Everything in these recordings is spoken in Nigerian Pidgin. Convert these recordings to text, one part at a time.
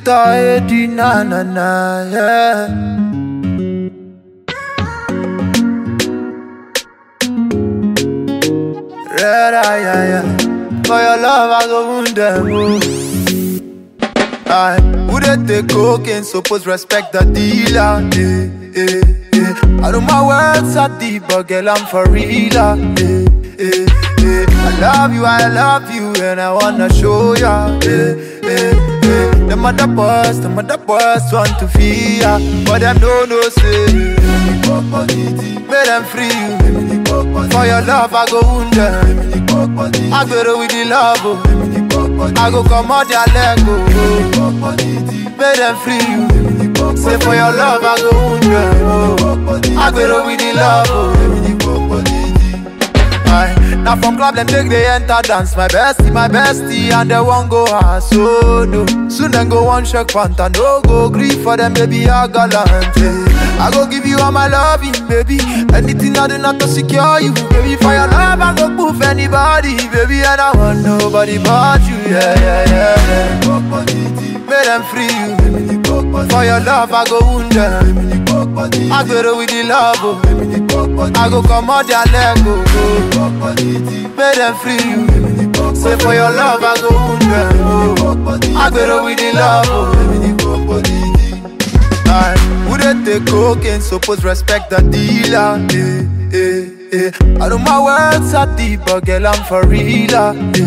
Edi na na na, yeah. Red eye, yeah, yeah. For your love, I go wound them. I would take cocaine, suppose respect the dealer. I know my words are deep, but girl, I'm for real. I love you, and I wanna show ya. The mother boys want to feel ya, but them don't know say. Make them free you. For your love, I go wound them. I go with the love, oh. I go come out their leg, oh. Make them free you. Say for your love, I go wound them, oh. I go with the love, oh. Now from club them take they enter dance. My bestie, and they won't go ass, so no. Soon then go one shake panta, no go grief for them, baby, I gallant. I go give you all my loving, baby. Anything I do not to secure you, baby. For your love, I go proof anybody, baby. And I want nobody but you, yeah. Make them free you. For your love, I go wound them. I go with the love, oh. I go come out their leg, oh. Make them free you. Say for your love, I go wound them, oh. I go with the love, oh. Would take cocaine, suppose respect the dealer. I know my words are deep, but girl, I'm for real.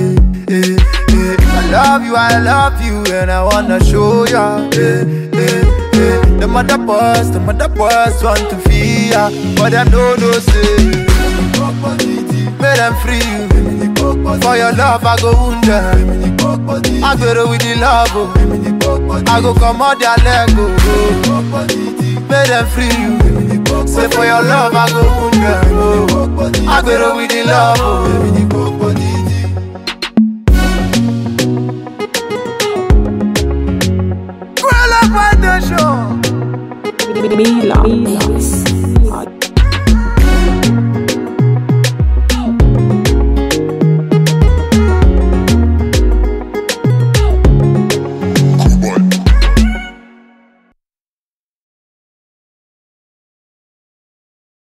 I love you, and I wanna show ya. The mother boys want to feel ya, but them don't know say. Make them free you. For your love, I go wound them. I go with the love, oh. I go come out their leg, oh. Make them free you. Say for your love, I go wound them, oh. I go with the love, oh. Grow up on the show. Mila.